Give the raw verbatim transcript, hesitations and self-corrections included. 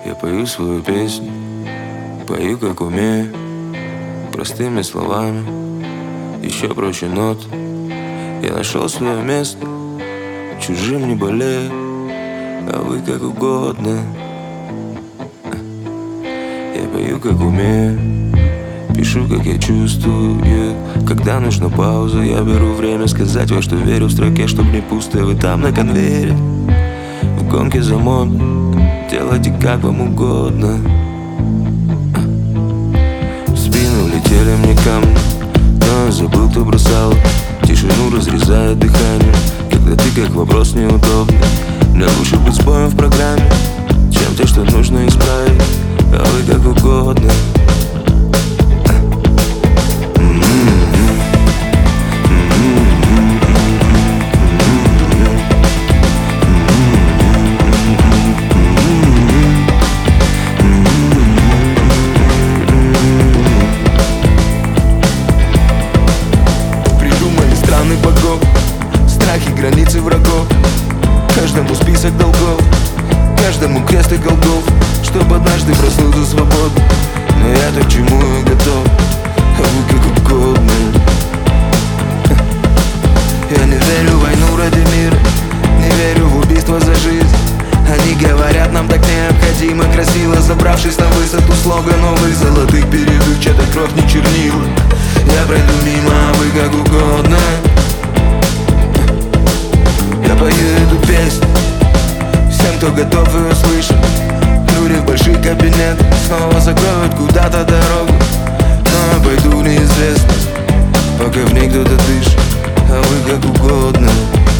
Я пою свою песню, пою как умею, простыми словами, еще проще нот. Я нашел свое место, чужим не болею, а вы как угодно. Я пою как умею, пишу как я чувствую. Когда нужна пауза, я беру время сказать, во что верю в строке, чтоб не пусто. Вы там на конвейере, в гонке за модой, делайте как вам угодно. В спину летели мне камни, но я забыл, кто бросал. Тишину разрезает дыхание, когда ты как вопрос неудобный. Мне лучше быть сбоем в программе, чем то, что нужно исправить, а вы как угодно. Богов, страхи, границы врагов, каждому список долгов, каждому крест и голгов, чтобы однажды проснуться свободно. Но я-то к чему и готов, а вы как угодно. Я не верю в войну ради мира, не верю в убийство за жизнь. Они говорят, нам так необходимо красиво, забравшись на высоту слога новых золотых передых, чья-то кровь не чернила. Я пройду мимо, а вы как угодно. Я пою эту песню всем, кто готов ее слышать. Люди в больших кабинетах снова закроют куда-то дорогу, но я пойду в неизвестность, пока в ней кто-то дышит, а вы как угодно.